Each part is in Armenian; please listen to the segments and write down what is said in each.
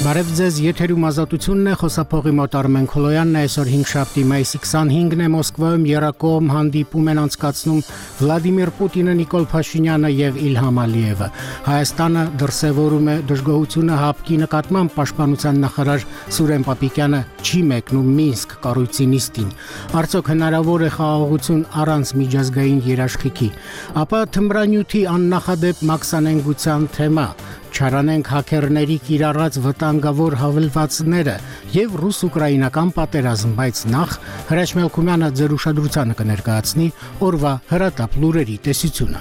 Բարև ձեզ, եթերում ազատությունն է, խոսափողի մոտ Արմեն Քոլոյանն է, այսօր 5-շաբթի մայիսի 25-ն է, Մոսկվայում երակողմ հանդիպում են անցկացնում Վլադիմիր Պուտինը, Նիկոլ Փաշինյանը եւ Իլհամ Ալիևը։ Հայաստանը դրսևորում է դժգոհությունը ՀԱՊԿ-ի նկատմամբ, Պաշտպանության նախարար Սուրեն Պապիկյանը չի մեկնում Մինսկ կառույցի նիստին։ Արդյոք հնարավոր է խաղաղություն առանց միջազգային երաշխիքի։ Ապա թմրանյութի աննախադեպ մաքսանենգության թեմա, չարանենք հաքերների կիրառած վտանգավոր հավելվածները եւ ռուս-ուկրաինական պատերազմ, բայց նախ Հրաչ Մելքումյանը ձեր ուշադրությանը կներկայացնի օրվա հրատապ լուրերի տեսությունը։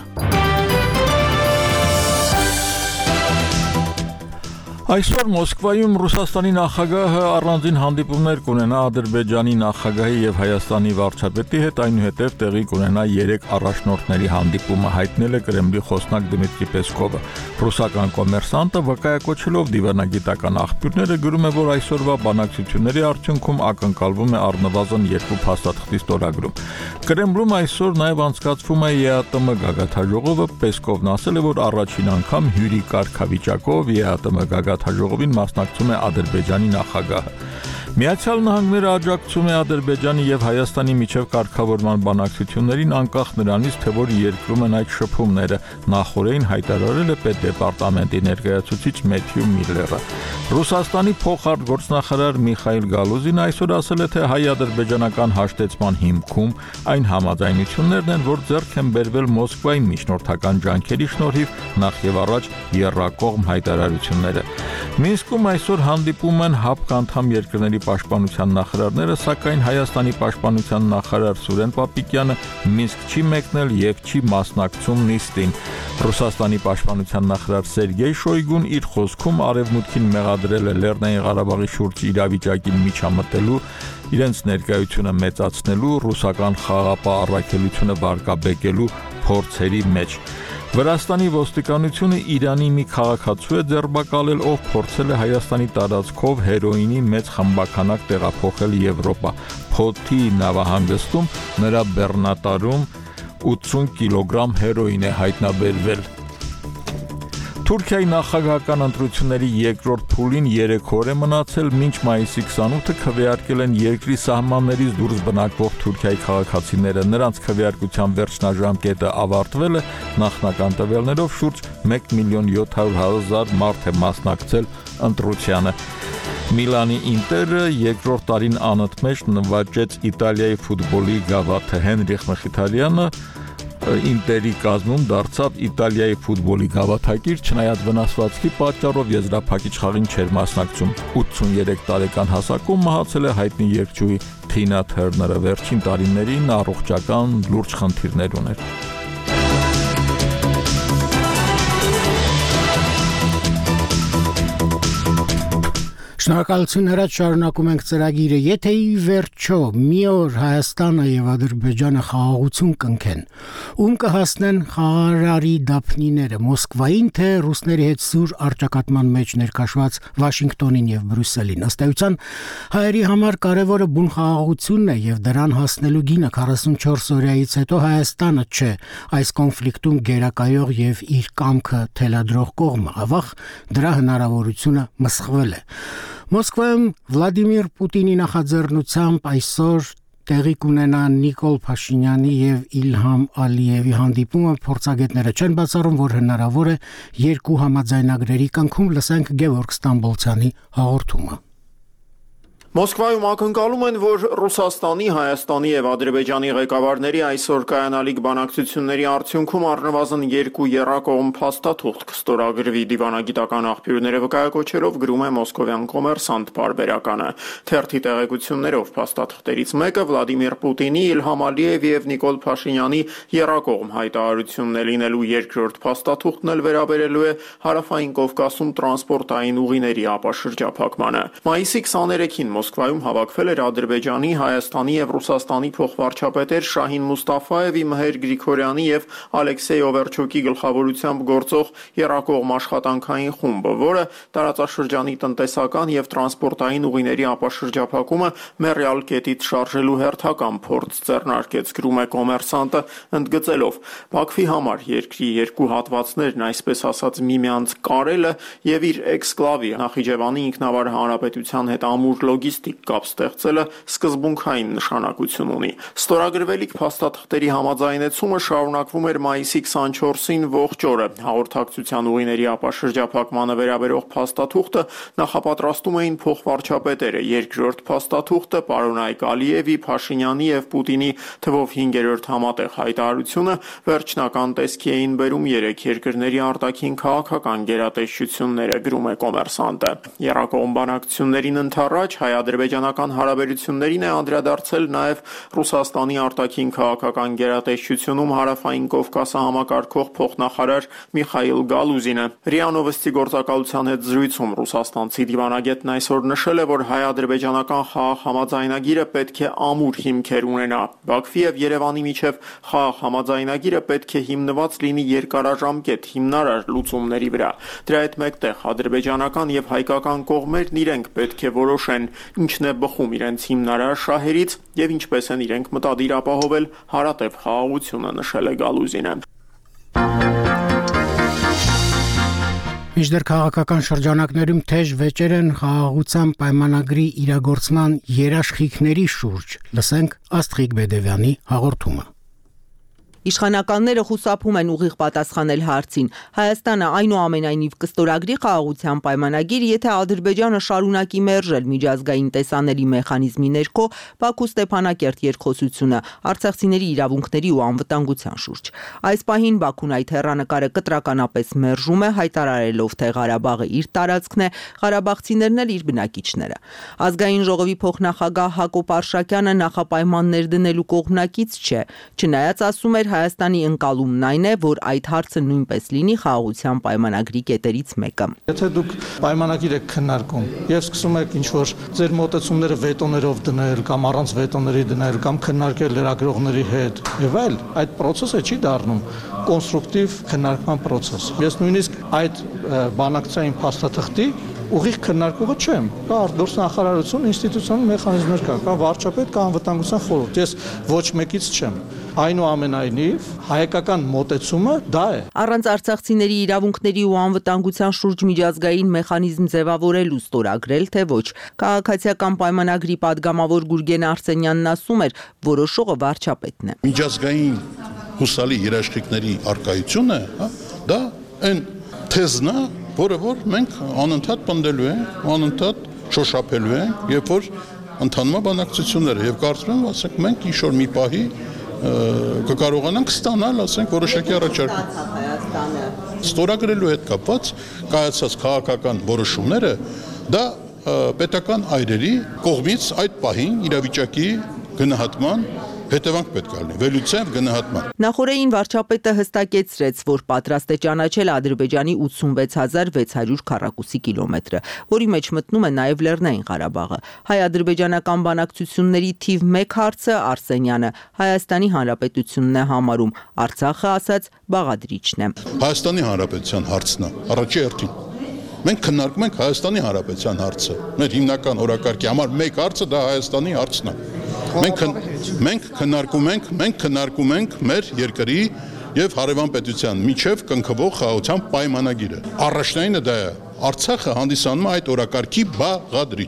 Այսօր Մոսկվայում Ռուսաստանի նախագահը առանձին հանդիպումներ կունենա Ադրբեջանի նախագահի եւ Հայաստանի վարչապետի հետ, այնուհետև տեղի կունենա 3 առաջնորդների հանդիպումը, հայտնել է Կրեմլի խոսնակ Դմիտրի Պեսկովը։ Ռուսական կոմերսանտը վկայակոչելով դիվանագիտական աղբյուրները գրում է, որ այսօրվա բանակցությունների արդյունքում ակնկալվում է առնվազն 2 փաստաթղթի ստորագրում։ Կրեմլում այսօր նաեւ անցկացվում է ԵԱՏՄ գագաթնաժողովը, Պեսկովն ասել է, որ առաջին անգամ հյուրի կարգավիճակով ԵԱՏՄ գագաթնաժողովին մասնակցում է Ադրբեջանի նախագահը։ Միացյալ Նահանգները աջակցում է Ադրբեջանի եւ Հայաստանի միջև կարգավորման բանակցություններին, անկախ նրանից, թե որ երկրում են այդ շփումները, նախորդին հայտարարել է պետդեպարտամենտի ներկայացուցիչ Մեթյու Միլլերը։ Ռուսաստանի փոխարտգործնախարար Միխայիլ Գալուզին այսօր ասել է, թե հայ-ադրբեջանական հաշտեցման հիմքում այն համաձայնություններն են, որ ձեռք են բերվել Մոսկվայի միջնորդական ջանքերի շնորհիվ, նախ եւ առաջ եռակողմ հայտարարությունները։ Մինսկում այսօր հանդիպում են ՀԱՊԿ անդամ երկրների պաշտպանության նախարարները, սակայն Հայաստանի պաշտպանության նախարար Սուրեն Պապիկյանը Մինսկ չի մեկնել եւ չի մասնակցում նիստին։ Ռուսաստանի պաշտպանության նախարար Սերգեյ Շոյգուն իր խոսքում արևմուտքին մեղադրել է Լեռնային Ղարաբաղի շուրջ իրավիճակին միջամտելու, իրենց ներկայությունը մեծացնելու, ռուսական խաղաղապահ առաքելությունը վարկաբեկելու փորձերի մեջ։ Վրաստանի ոստիկանությունը Իրանի մի քաղաքացու է ձերբակալել, ով փորձել է Հայաստանի տարածքով հերոինի մեծ խմբականակ տեղափոխել Եվրոպա։ Փոթի նավահանգստում նրա բեռնատարում 80 կիլոգրամ հերոին է հայտնաբերվել։ Թուրքիայի նախագահական ընտրությունների երկրորդ փուլին 3 օր է մնացել, մինչ մայիսի 28-ը քվեարկել են երկրի սահմաններից դուրս բնակվող Թուրքիայի քաղաքացիները։ Նրանց քվեարկության վերջնաժամկետը ավարտվել է, նախնական տվյալներով շուրջ 1,700,000 մարդ է մասնակցել ընտրությանը։ Միլանի Ինտերը երկրորդ տարին անընդմեջ նվաճեց Իտալիայի ֆուտբոլի գավաթը։ Հենրիխ Մխիթարյանը Ինտերի կազմում դարձավ Իտալիայի ֆուտբոլի գավաթակիր, չնայած վնասվածքի պատճառով եզրափակիչ խաղին չէր մասնակցում։ 83 տարեկան հասակում մահացել է հայտնի երգչուհի Թինա Թերները, վերջին տարիներին առողջական լուրջ խնդիրներ ուներ։ Շնորհակալություն, Հրաչ, շարունակում ենք ծրագիրը։ Եթե ի վերջո մի օր Հայաստանը եւ Ադրբեջանը խաղաղություն կնքեն, ում կհասնեն խաղարարի դափնիները, Մոսկվային, թե ռուսների հետ սուր առճակատման մեջ ներկաշված Վաշինգտոնին եւ Բրյուսելին։ Ըստ էության, հայերի համար կարևորը բուն խաղաղությունն է եւ դրան հասնելու գինը 44 օրյայից հետո Հայաստանը չէ այս կոնֆլիկտում գերակայող եւ իր կամքը թելադրող կողմը, ավաղ դրա հնարավորությունը մսխվել է։ Մոսկվայում Վլադիմիր Պուտինի նախաձեռնությամբ այսօր տեղի կունենա Նիկոլ Փաշինյանի եւ Իլհամ Ալիևի հանդիպումը, փորձագետները չեն բացառում, որ հնարավոր է 2 համաձայնագրերի կնքում։ Լսենք Գևորգ Ստամբոլցյանի հաղորդումը։ Մոսկվայում ակնկալում են, որ Ռուսաստանի, Հայաստանի եւ Ադրբեջանի ղեկավարների այսօր կայանալիք բանակցությունների արդյունքում առնվազն 2 եռակողմ փաստաթուղթ կստորագրվի, դիվանագիտական աղբյուրները վկայակոչելով գրում է մոսկովյան կոմերսանտ պարբերականը։ Թերթի տեղեկություններով փաստաթղթերից մեկը Վլադիմիր Պուտինի, Իլհամ Ալիև եւ Նիկոլ Փաշինյանի եռակողմ հայտարարությունն է լինելու, երկրորդ փաստաթուղթն էլ վերաբերելու է Հարավային Կովկասում տրանսպորտային ուղիների ապաշրջափակմանը։ Մայիսի 23-ին Մոսկվայում հավաքվել էր Ադրբեջանի, Հայաստանի եւ Ռուսաստանի փոխվարչապետեր Շահին Մուստաֆաևի, Մհեր Գրիգորյանի եւ Ալեքսեյ Օվերչոկի գլխավորությամբ գործող եռակողմ աշխատանքային խումբը, որը տարածաշրջանի տնտեսական եւ տրանսպորտային ուղիների ապաշրջափակումը մեռյալ կետից շարժելու հերթական փորձ ձեռնարկեց, գրում է Կոմերսանտը, ընդգծելով. Բաքվի համար երկրի երկու հատվածներն, այսպես ասած, միմյանց կարելը եւ իր էքսկլավի Նախիջևանի ինքնավար հանրապետության հետ ամուր լոգիստիկ կապ ստեղծելը սկզբունքային նշանակություն ունի։ Ստորագրվելիք փաստաթղթերի համաձայնեցումը շարունակվում էր մայիսի 24-ին ողջ օրը։ Հաղորդակցության ուղիների ապաշրջափակմանը վերաբերող փաստաթուղթը նախապատրաստում էին փոխվարչապետերը, երկրորդ փաստաթուղթը պարոն Ալիևի, Փաշինյանի եւ Պուտինի թվով 5-րդ համատեղ հայտարարությունը վերջնական տեսքի էին բերում երեք երկրների արտաքին քաղաքական գերատեսչությունները, գրում է Կոմերսանտը։ Եռակողմ բանակցություններին ընդառաջ հայ-ադրբեջանական հարաբերություններին է անդրադարձել նաև Ռուսաստանի արտաքին քաղաքական գերատեսչությունում հարավային Կովկասը համակարգող փոխնախարար Միխայիլ Գալուզինը։ ՌԻԱ Նովոստի գործակալության հետ զրույցում ռուսաստանցի դիվանագետն այսօր նշել է, որ հայ-ադրբեջանական խաղաղ համաձայնագիրը պետք է ամուր հիմքեր ունենա։ Բաքվի եւ Երևանի միջև խաղաղ համաձայնագիրը պետք է հիմնված լինի երկարաժամկետ հիմնարար լուծումների վրա։ Դրա հետ մեկտեղ ադրբեջանական եւ հայկական կողմերն իրենք պետք է որոշեն ինչն է բխում իրենց հիմնարար շահերից եւ ինչպես են իրենք մտադիր ապահովել հարատև խաղաղությունը, նշել է Գալուզինը։ Մինչդեռ քաղաքական շրջանակներում թեժ վեճեր են խաղաղության պայմանագրի իրագործման երաշխիքների շուրջ։ Լսենք Աստղիկ Բեդևյանի հաղորդումը։ Իշխանականները խուսափում են ուղիղ պատասխանել հարցին։ Հայաստանը այնուամենայնիվ կստորագրի խաղաղության պայմանագիր, եթե Ադրբեջանը շարունակի մերժել միջազգային տեսանելի մեխանիզմի ներքո Բաքու-Ստեփանակերտ երկխոսությունը արցախցիների իրավունքների ու անվտանգության շուրջ։ Այս պահին Բաքուն այդ հեռանկարը կտրականապես մերժում է, հայտարարելով, թե Ղարաբաղը իր տարածքն է, ղարաբաղցիներն էլ իր բնակիչները։ Ազգային ժողովի փոխնախագահ Հակոբ Արշակյանը նախապայմաններ դնելու կողմնակից չէ, չնայած ասում էր Հայաստանի ընկալումն այն է, որ այդ հարցը նույնպես լինի խաղաղության պայմանագրի կետերից մեկը։ Եթե դուք պայմանագիր եք քննարկում եւ սկսում եք ինչ-որ ձեր մոտեցումները վետոներով դնել կամ առանց վետոների դնել կամ քննարկել լրագրողների հետ եւ այլ, այդ process-ը չի դառնում կոնստրուկտիվ քննարկման process։ Ես նույնիսկ այդ բանակցային փաստաթղթի ուղիղ քննարկողը չեմ։ Կա արտգործնախարարություն, ինստիտուցիոնալ մեխանիզմներ կա վարչապետ, կա անվտանգության խորհուրդ։ Ես ոչ մեկից չեմ։ Այնուամենայնիվ հայկական մոտեցումը դա է։ Առանց արցախցիների իրավունքների ու անվտանգության շուրջ միջազգային մեխանիզմ ձևավորելու ստորագրել, թե ոչ։ Քաղաքացիական պայմանագրի падգամավոր Գուրգեն Արսենյանն ասում էր, որոշողը վարչապետն է։ Միջազգային հուսալի երաշխիքների արկայությունը, դա այն թեզն է, որը որ մենք անընդհատ պնդելու ենք, անընդհատ շոշափելու ենք, երբ որ ընթանում է բանակցությունները եւ կարծում եմ, ասենք մենք ինչ-որ մի պահի կկարողանանք ստանալ, ասենք, որոշակի առաջարկում։ Ստորագրելու հետ կապված կայացած քաղաքական որոշումները դա պետական այրերի կողմից այդ պահին իրավիճակի գնահատման հետևանք պետք է լինի, վերլուծեմ գնահատման։ Նախորդին վարչապետը հստակեցրեց, որ պատրաստ է ճանաչել Ադրբեջանի 86600 քառակուսի կիլոմետրը, որի մեջ մտնում է նաև Լեռնային Ղարաբաղը։ Հայ-ադրբեջանական բանակցությունների թիվ 1 հարցը Արսենյանը Հայաստանի Հանրապետությունն է համարում, Արցախը ասաց բաղադրիչն է։ Հայաստանի Հանրապետության հարցն է, առաջի հերթին։ Մենք քննարկում ենք Հայաստանի Հանրապետության հարցը։ Մեր հիմնական օրակարգի համար մեկ հարցը դա Հայաստանի հարցն է։ Մենք քննարկում ենք մեր երկրի եւ հարևան պետության միջև կնքվող խաղաղության պայմանագիրը։ Առաջնայինը դա է։ Արցախը հանդիսանում է այդ օրակարգի բաղադրիչ։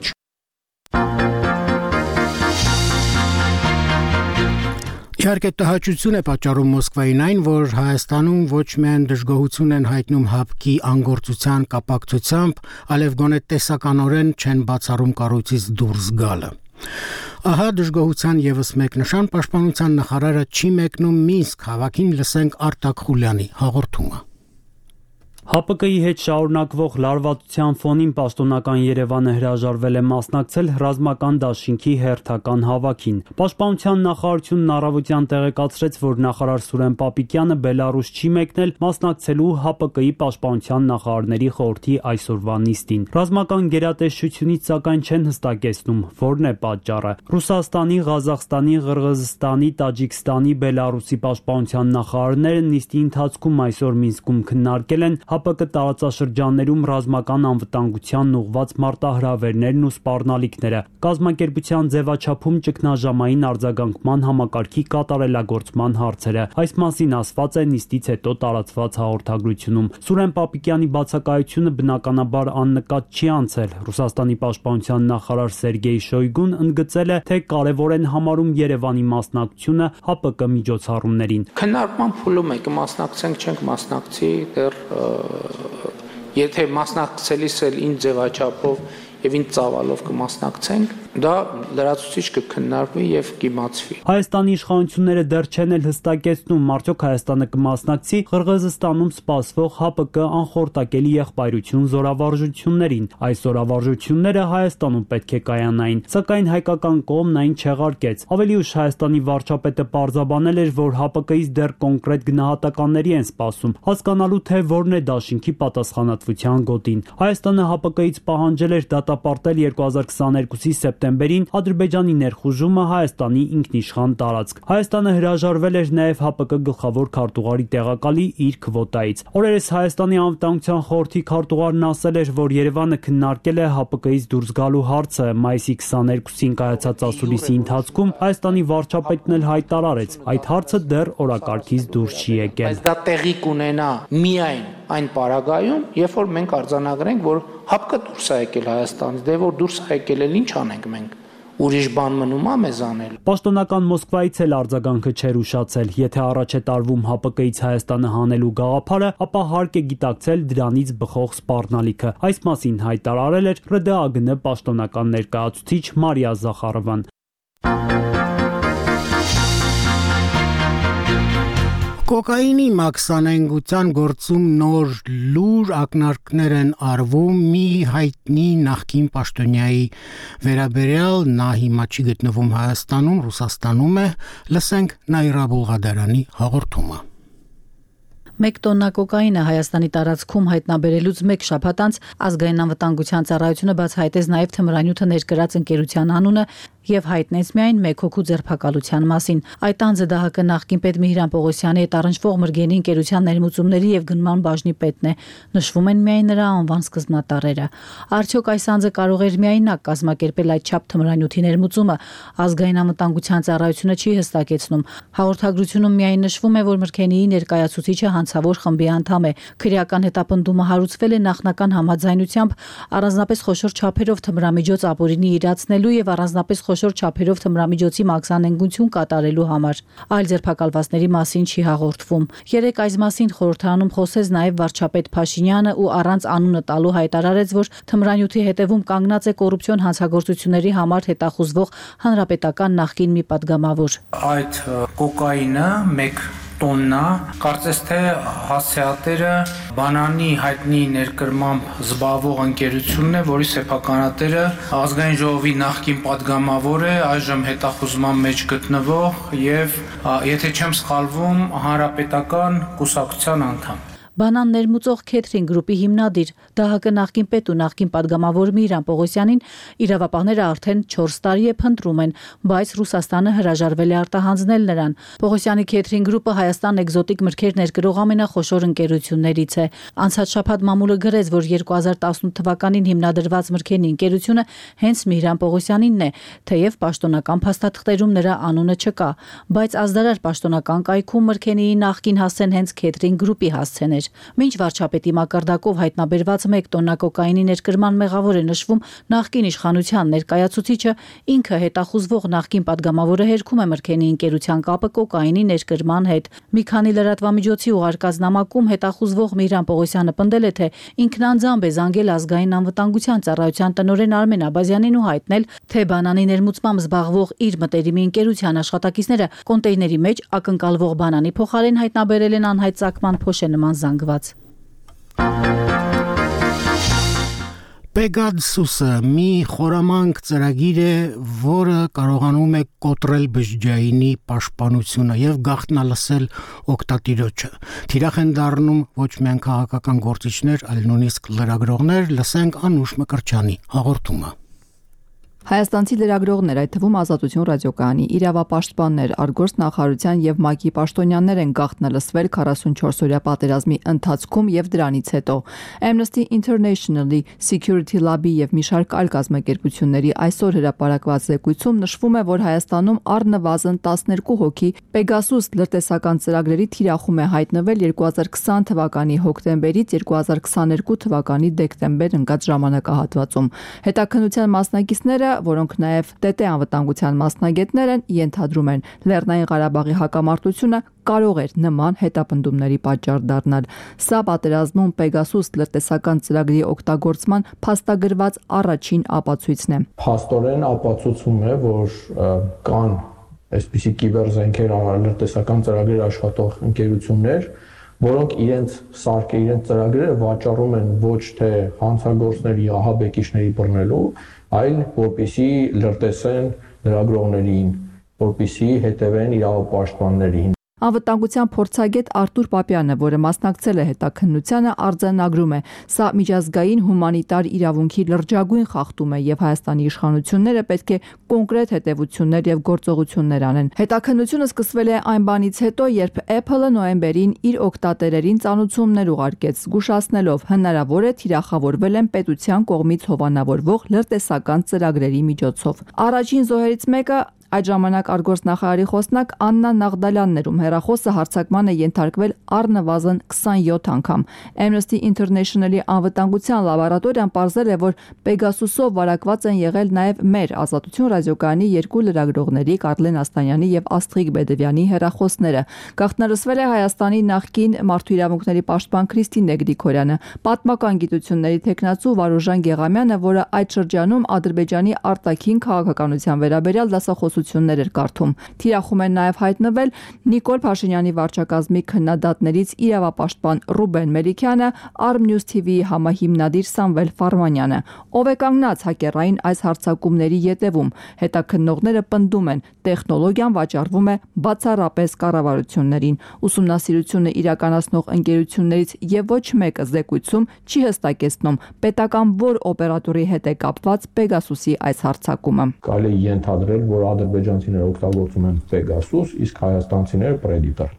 Իհարկե տհաճություն է պատճառում Մոսկվային այն, որ Հայաստանում ոչ միայն դժգոհություն են հայտնում ՀԱՊԿ-ի անգործության կապակցությամբ, այլև գոնե տեսականորեն չեն բացառում կառույցից դուրս գալը։ Ահա դժգոհության եւս մեկ նշան պաշտպանության նախարարը չի մեկնում Մինսկ, հավաքին լսենք Արտակ Խուլյանի հաղորդումը։ ՀԱՊԿ-ի հետ շարունակվող լարվածության ֆոնին պաշտոնական Երևանը հրաժարվել է մասնակցել ռազմական դաշինքի հերթական հավաքին։ Պաշտպանության նախարարությունն առավոտյան տեղեկացրեց, որ նախարար Սուրեն Պապիկյանը Բելարուս չի մեկնել մասնակցելու ՀԱՊԿ-ի պաշտպանության նախարարների խորհրդի այսօրվա նիստին։ Ռազմական գերատեսչությունից սակայն չեն հստակեցնում, որն է պատճառը։ Ռուսաստանի, Ղազախստանի, Ղրղզստանի, Տաջիկստանի, Բելարուսի պաշտպանության նախարարները նիստի ընթացքում այսօր Մինսկում քննարկել են ՀԱՊԿ տարածաշրջաններում ռազմական անվտանգությանն ուղղված մարտահրավերներն ու սպառնալիքները, կազմակերպության ձևաչափում ճգնաժամային արձագանքման համակարգի կատարելագործման հարցերը։ Այս մասին ասված է նիստից հետո տարածված հաղորդագրությունում։ Սուրեն Պապիկյանի բացակայությունը բնականաբար աննկատ չի անցել։ Ռուսաստանի պաշտպանության նախարար Սերգեյ Շոյգուն ընդգծել է, թե կարևոր են համարում Երևանի մասնակցությունը ՀԱՊԿ միջոցառումներին։ Քննարկման փուլում է կմասնակցենք, չենք մասնակցի, դեռ եթե մասնակցելիս էլ ինչ ձևաչափով եւ ինչ ծավալով կմասնակցենք, դա լրացուցիչ կքննարկվի եւ կիմացվի։ Հայաստանի իշխանությունները դեռ չեն էլ հստակեցնում, արդյոք Հայաստանը կմասնակցի Ղրղզստանում սպասվող ՀԱՊԿ անխորտակելի եղբայրություն զորավարժություններին։ Այս զորավարժությունները Հայաստանում պետք է կայանային, սակայն հայկական կողմն այն չեղարկեց։ Ավելի ուշ Հայաստանի վարչապետը պարզաբանել էր, որ ՀԱՊԿ-ից դեռ կոնկրետ գնահատականների են սպասում, հասկանալու թե որն է դաշինքի պատասխանատվության գոտին։ Հայաստանը ՀԱՊԿ-ից պահանջել էր դատապարտել 2022-ի սեպտեմբերին Ադրբեջանի ներխուժումը Հայաստանի ինքնիշխան տարածք։ Հայաստանը հրաժարվել էր նաև ՀԱՊԿ գլխավոր քարտուղարի տեղակալի իր քվոտայից։ Օրերս Հայաստանի անվտանգության խորհրդի քարտուղարն ասել էր, որ Երևանը քննարկել է ՀԱՊԿ-ից դուրս գալու հարցը։ Մայիսի 22-ին կայացած ասուլիսի ընթացքում Հայաստանի վարչապետն էլ հայտարարեց, այդ հարցը դեռ օրակարգից դուրս չի եկել։ Բայց դա տեղի կունենա միայն այն պարագայում, երբ որ մենք արձանագրենք, որ ՀԱՊԿ դուրս է եկել Հայաստանից, դե որ դուրս է եկել, ինչ անենք մենք։ Ուրիշ բան մնում է մեզ անել։ Պաշտոնական Մոսկվայից էլ արձագանքը չէր ուշացել։ Եթե առաջ է տարվում ՀԱՊԿ-ից Հայաստանը հանելու գաղափարը, ապա հարկ է գիտակցել դրանից բխող սպառնալիքը։ Այս մասին հայտարարել էր ՌԴԱԳՆ պաշտոնական ներկայացուցիչ Մարիա Զախարովան։ Կոկայինի մաքսանենգության գործում նոր լուր ակնարկներ են արվում մի հայտնի նախկին պաշտոնյայի վերաբերյալ, նա հիմա չի գտնվում Հայաստանում, Ռուսաստանում է, լսենք Նաիրա Բուլղադարյանի հաղորդումը։ 1 տոննա կոկայինը Հայաստանի տարածքում հայտնաբերելուց 1 շաբաթ անց ազգային անվտանգության ծառայությունը բացահայտեց նաև թմրանյութը ներկրած ընկերության անունը եւ հայտնեց միայն 1 հոգու ձերբակալության մասին։ Այդ անձը ԴՀԿ նախկին պետ Միհրան Պողոսյանի հետ առնչվող Մրգենի ընկերության ներմուծումների եւ գնման բաժնի պետն է։ Նշվում են միայն նրա անվան սկզբնատառերը։ Արդյոք այս անձը կարող էր միայնակ կազմակերպել այդ չափ թմրանյութի ներմուծումը, ազգային անվտանգության ծառայությունը չի հստակեցնում։ Հաղորդագրությունում միայն նշվում է, որ Մրգենիի ներկայացուցիչը հանցավոր խմբի անդամ է։ Քրեական հետապնդումը հարուցվել է նախնական համաձայնությամբ առանձնապես խոշոր չափերով թմրամիջոց ապօրինի իրացնելու եւ առանձնապես խոշոր չափերով թմրամիջոցի մաքսանենգություն կատարելու համար։ Այլ ձերբակալվածների մասին չի հաղորդվում։ Երեկ այս մասին խորհրդարանում խոսեց նաև վարչապետ Փաշինյանը ու առանց անունը տալու հայտարարեց, որ թմրանյութի հետևում կանգնած է կոռուպցիոն հանցագործությունների համար հետախուզվող հանրապետական նախկին մի падգամավոր։ Այդ կոկայինը 1 տոննա, կարծես թե հասցեատերը բանանի հայտնի ներկրմամբ զբաղվող ընկերությունն է, որի սեփականատերը ազգային ժողովի նախկին падգամավոր է, այժմ հետախուզման մեջ գտնվող եւ եթե չեմ սխալվում, հանրապետական կուսակցության անդամ։ Բանան ներմուծող Քեթրին գրուպի հիմնադիր ԴՀԿ նախկին պետ ու նախկին падգամավոր Միհրան Պողոսյանին իրավապահները արդեն 4 տարի է փնտրում են, բայց Ռուսաստանը հրաժարվել է արտահանձնել նրան։ Պողոսյանի Քեթրին գրուպը Հայաստան էկզոտիկ մրգեր ներկրող ամենախոշոր ընկերություններից է։ Անցած շաբաթ մամուլը գրեց, որ 2018 թվականին հիմնադրված մրգենի ընկերությունը հենց Միհրան Պողոսյանինն է, թեև պաշտոնական փաստաթղթերում նրա անունը չկա, բայց ազդարար պաշտոնական կայքում մրգենիի նախկին հասցեն հենց Քեթրին գրուպի հասցեն էր։ Մինչ վարչապետի մակարդակով հայտնաբերված 1 տոննա կոկայինի ներկրման մեղավոր է նշվում նախկին իշխանության ներկայացուցիչը, ինքը հետախուզվող նախկին падգամավորը հերքում է մրգենի ընկերության կապը կոկայինի ներկրման հետ։ Մի քանի լրատվամիջոցի ուղարկած նամակում հետախուզվող Միհրան Պողոսյանը պնդել է, թե ինքն անձամբ է զանգել ազգային անվտանգության ծառայության տնօրեն Արմեն Աբազյանին ու հայտնել, թե բանանի ներմուծմամբ զբաղվող իր մտերիմի ընկերության աշխատակիցները կոնտեյների մեջ ակնկալվող բանանի փոխարեն հայտնաբերել են անհայտ ծագման փոշե նման զանգված։ Pegasus-ը մի խորամանկ ծրագիր է, որը կարողանում է կոտրել բջջայինի պաշտպանությունը եւ գաղտնալսել օգտատիրոջը։ Թիրախ են դառնում ոչ միայն քաղաքական գործիչներ, այլ նույնիսկ լրագրողներ, լսենք Անուշ Մկրտչյանի հաղորդումը։ Հայաստանցի լրագրողներ, այդ թվում Ազատություն ռադիոկայանի իրավապաշտպաններ, Արգորս նախարարության եւ ՄԱԿ-ի պաշտոնյաներ են գաղտնալսվել 44-օրյա պատերազմի ընթացքում եւ դրանից հետո։ Amnesty International-ի Security Lab-ի եւ մի շարք այլ կազմակերպությունների այսօր հրապարակված զեկույցում նշվում է, որ Հայաստանում առնվազն 12 հոգի Pegasus լրտեսական ծրագրերի թիրախում է հայտնվել 2020 թվականի հոկտեմբերից 2022 թվականի դեկտեմբեր ընկած ժամանակահատվածում։ Հետաքննության մասնակիցները, որոնք նաև ՏՏ անվտանգության մասնագետներ են, ենթադրում են, Լեռնային Ղարաբաղի հակամարտությունը կարող էր նման հետապնդումների պատճառ դառնալ։ Սա պատերազմում Pegasus լրտեսական ծրագրի օգտագործման փաստագրված առաջին ապացույցն է։ Փաստորեն ապացուցում է, որ կան այսպիսի կիբերզենքեր լրտեսական ծրագրեր աշխատող ընկերություններ, որոնք իրենց ծրագրերը վաճառում են ոչ թե հանցագործների, ահաբեկիչների բռնելու, այլ որպեսզի լրտեսեն լրագրողներին, որպեսզի հետևեն իրավապաշտպաններին։ Անվտանգության փորձագետ Արտուր Պապյանը, որը մասնակցել է հետաքննությանը, արձանագրում է, սա միջազգային հումանիտար իրավունքի լրջագույն խախտում է եւ Հայաստանի իշխանությունները պետք է կոնկրետ հետևություններ եւ գործողություններ անեն։ Հետաքննությունը սկսվել է այն բանից հետո, երբ Apple-ը նոյեմբերին իր օգտատերերին ծանուցումներ ուղարկեց, զգուշացնելով հնարավոր է թիրախավորվել են պետության կողմից հովանավորվող լրտեսական ծրագրերի միջոցով։ Առաջին զոհերից մեկը այդ ժամանակ արտգործնախարարի խոսնակ Աննա Նաղդալյանն էր, ում հեռախոսը հարձակման է ենթարկվել առնվազն 27 անգամ։ Amnesty International-ի անվտանգության լաբորատորիան պարզել է, որ Pegasus-ով վարակված են եղել նաև մեր Ազատություն ռադիոկայանի երկու լրագրողների Կարլեն Աստանյանի եւ Աստղիկ Բեդևյանի հեռախոսները։ Գաղտնալսվել է Հայաստանի նախկին մարդու իրավունքների պաշտպան Քրիստինե Գրիգորյանը, պատմական գիտությունների թեկնածու Վարուժան Գեղամյանը, որը այդ շրջանում Ադրբեջանի արտաքին քաղաքականության վերաբերյալ դասախոսություններ էր կարդում։ Թիրախում են նաև հայտնվել Նիկոլ Փաշինյանի վարչակազմի քննադատներից իրավապաշտպան Ռուբեն Մելիքյանը, Arm News TV-ի համահիմնադիր Սամվել Ֆարմանյանը։ Ով է կանգնած հակերային այս հարձակումների ետևում։ Հետաքննողները պնդում են, տեխնոլոգիան վաճառվում է բացառապես կառավարություններին։ Ուսումնասիրությունը իրականացնող ընկերություններից եւ ոչ մեկը զեկույցում չի հստակեցնում պետական որ օպերատորի հետ է կապված Pegasus-ի այս հարձակումը։ Կարելի է ենթադրել, որ ադրբեջանցիները օգտագործում են Pegasus, իսկ հայաստանցիները Predator։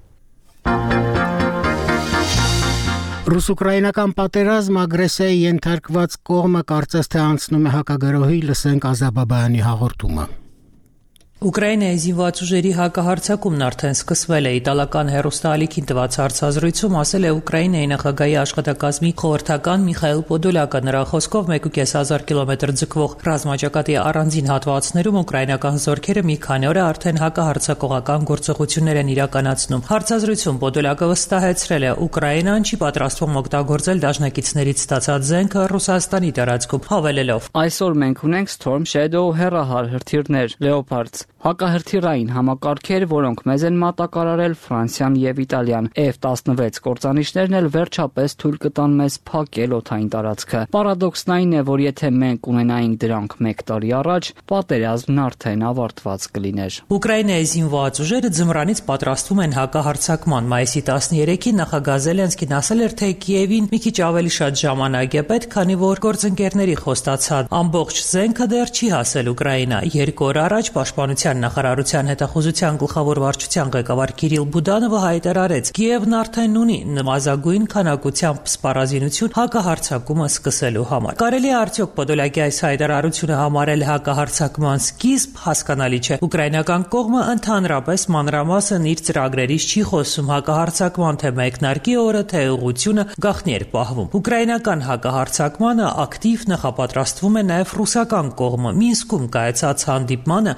Ռուս-ուկրաինական պատերազմ ագրեսիայի ենթարկված կողմը կարծես թե անցնում է հակագրոհի, լսենք Ազաբաբայանի հաղորդումը։ Ուկրաինայի զինված ուժերի հակահարձակումն արդեն սկսվել է։ Իտալական հեռուստաալիքին տված հարցազրույցում ասել է Ուկրաինայի նախագահի աշխատակազմի խորհրդական Միխայել Պոդոլյակը։ Նրա խոսքով 1,500 կիլոմետր ձգվող ռազմաճակատի առանձին հատվածներում ուկրաինական զորքերը մի քանի օր արդեն հակահարձակողական գործողություններ են իրականացնում։ Հարցազրույցում Պոդոլյակը վստահեցրել է, Ուկրաինան չի պատրաստվում օգտագործել դաշնակիցներից ստացած զենքը Ռուսաստանի տարածքում, հավելելով. Այսօր մենք ունենք Storm Shadow հեռահար հրթիռներ, Leopards, հակահրթիռային համակարգեր, որոնք մեզ են մատակարարել Ֆրանսիան եւ Իտալիան։ F-16 կործանիչներն էլ վերջապես թույլ կտան մեզ փակել օդային տարածքը։ Պարադոքսն այն է, որ եթե մենք ունենայինք դրանք 1 տարի առաջ, պատերազմն արդեն ավարտված կլիներ։ Ուկրաինայի զինված ուժերը ձմռանից պատրաստվում են հակահարձակման։ Մայիսի 13-ին նախագահ Զելենսկին ասել էր, թե Կիևին մի քիչ ավելի շատ ժամանակ է պետք, քանի որ գործընկերների խոստացած ամբողջ զենքը դեռ չի հասել Ուկրաինա։ 2 օր առաջ Պաշտպանության նախարարության հետախուզության գլխավոր վարչության ղեկավար Կիրիլ Բուդանովը հայտարարեց. Կիևն արդեն ունի նվազագույն քանակությամբ սպառազինություն հակահարձակումը սկսելու համար։ Կարելի է արդյոք Պոդոլյակի այս հայտարարությունը համարել հակահարձակման սկիզբ, հասկանալի չէ։ Ուկրաինական կողմը ընդհանրապես մանրամասն իր ծրագրերից չի խոսում հակահարձակման թե մեկնարկի օրը, թե ուղղությունը գաղտնի էր պահվում։ Ուկրաինական հակահարձակմանը ակտիվ նախապատրաստվում է նաև ռուսական կողմը։ Մինսկում կայացած հանդիպմանը Բելարուսի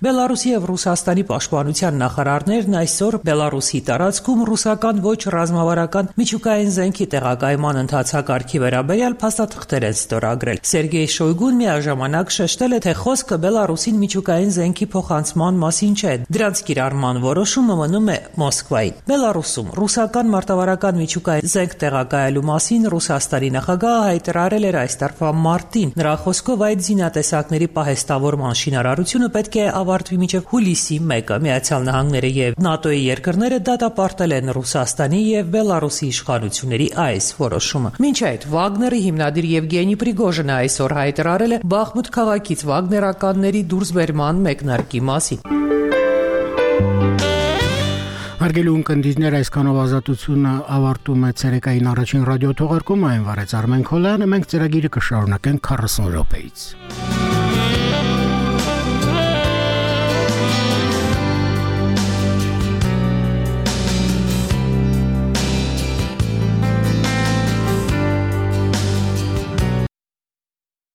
եւ Ռուսաստանի պաշտպանության նախարարներն այսօր Բելարուսի տարածքում ռուսական ոչ ռազմավարական միջուկային զենքի տեղակայման ընթացակարգի վերաբերյալ փաստաթղթեր են ստորագրել։ Սերգեյ Շոյգուն միաժամանակ շեշտել է, թե խոսքը Բելարուսին միջուկային զենքի փոխանցման մասին չէ։ Դրանց կիրառման որոշումը մնում է Մոսկվային։ Բելարուսում ռուսական մարտավարական միջուկային զենք տեղակայելու մասին Ռուսաստանի նախագահը հայտարարել էր այս տարվա մարտին։ Նրա խոսքով այդ զինատեսակների պահեստավորման շինարարությունը պետք է ավարտվի մինչև հուլիսի 1-ը։ Միացյալ Նահանգները եւ ՆԱՏՕ-ի երկրները դատապարտել են Ռուսաստանի եւ Բելարուսի իշխանությունների այս որոշումը։ Մինչ այդ Վագների հիմնադիր Եվգենի Պրիգոժինը այսօր հայտարարել է Բախմուտ քաղաքից վագներականների դուրսբերման մեկնարկի մասին։ Հարգելի ունկնդիրներ, այսքանով ազատությունը ավարտում է ցերեկային առաջին ռադիո թողարկումը, այն վարեց Արմեն Քոլյանը, մենք ծրագիրը կշարունակենք 40 րոպեից։